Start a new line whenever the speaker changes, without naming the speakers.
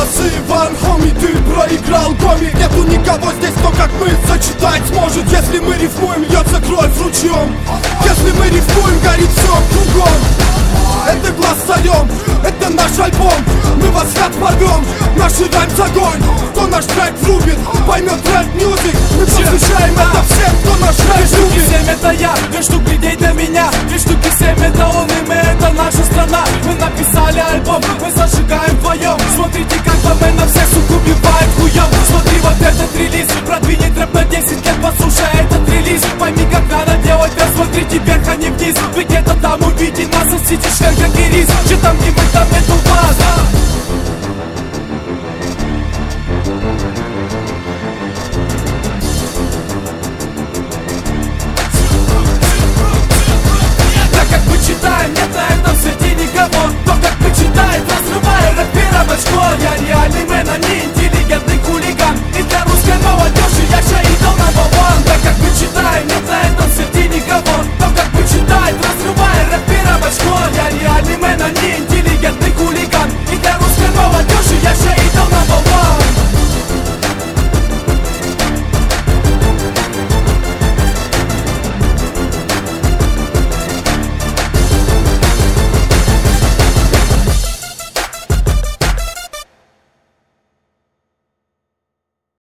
голос Иван, хоми, ты проиграл гоми. Нету никого здесь, кто как мы сочетать сможет. Если мы рифмуем, льется кровь ручьем. Если мы рифмуем, горит все кругом. Это глаз царем, это наш альбом. Мы в асфальт порвем, наши райм огонь. Кто наш трек врубит, поймет рэп-мьюзик. Мы посвящаем это всем, кто наш рэп любит.
7 это я, 2 штук людей для меня, 2 штуки 7 это он и мы, это наша страна. Мы написали альбом, мы зажигаем вдвоем. Смотрите, как на всех сук убивает хуем. Смотри вот этот релиз, продвинет рэп на 10 лет. Послушай этот релиз, пойми, как надо делать рэп. Смотрите вверх, а не вниз. Вы где-то там увидите нас, сосите член как и рис. Че там не мы, там нету